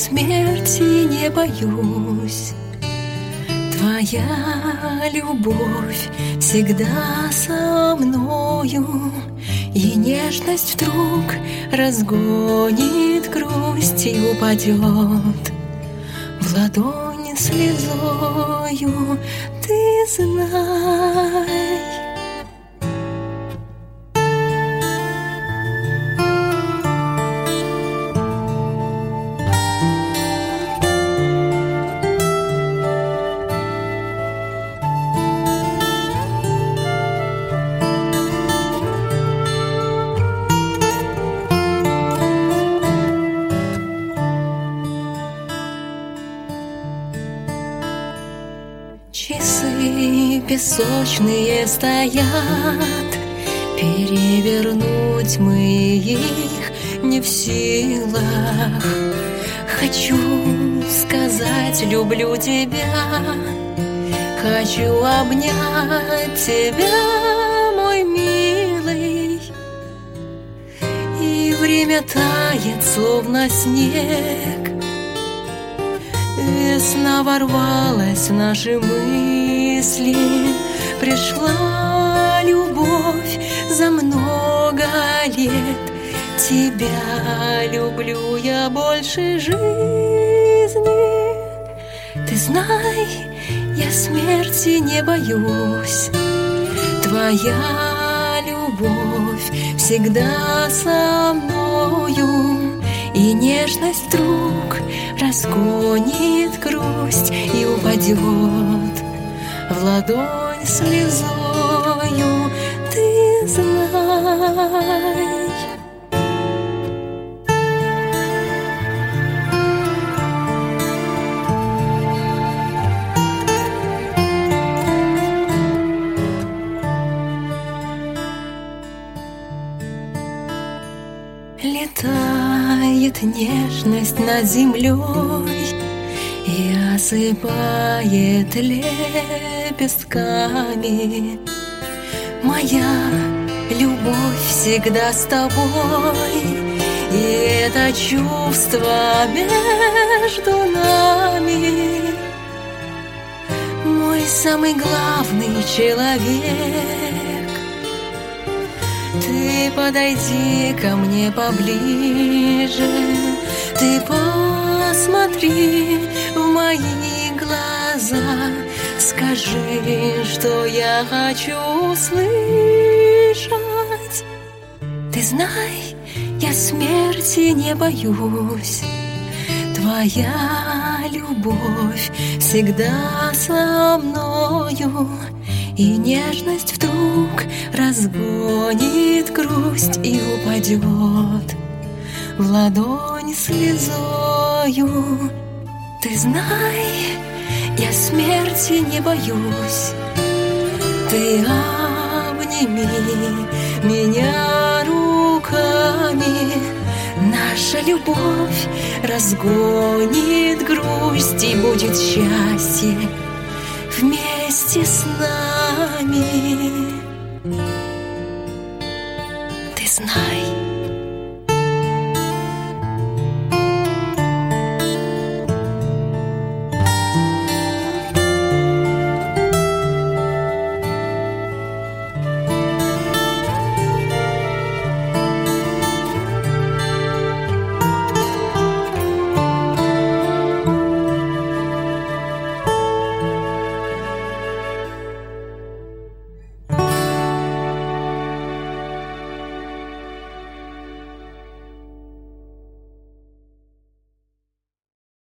смерти не боюсь. Твоя любовь всегда со мною, и нежность вдруг разгонит грусть и упадет в ладонь слезою. Ты знай. Часы песочные стоят, перевернуть мы их не в силах. Хочу сказать люблю тебя, хочу обнять тебя, мой милый. И время тает, словно снег, весна ворвалась в наши мысли. Пришла любовь за много лет. Тебя люблю я больше жизни. Ты знай, я смерти не боюсь. Твоя любовь всегда со мною, и нежность вдруг разгонит грусть и упадет в ладонь слезою. Ты знай. Летает нежность над землей и осыпает лепестками. Моя любовь всегда с тобой, и это чувство между нами. Мой самый главный человек. Ты подойди ко мне поближе, ты посмотри в мои глаза, скажи, что я хочу услышать. Ты знай, я смерти не боюсь. Твоя любовь всегда со мною, и нежность вдруг разгонит грусть и упадет в ладонь слезою. Ты знай, я смерти не боюсь. Ты обними меня руками. Наша любовь разгонит грусть, и будет счастье вместе с нами. Ты знай.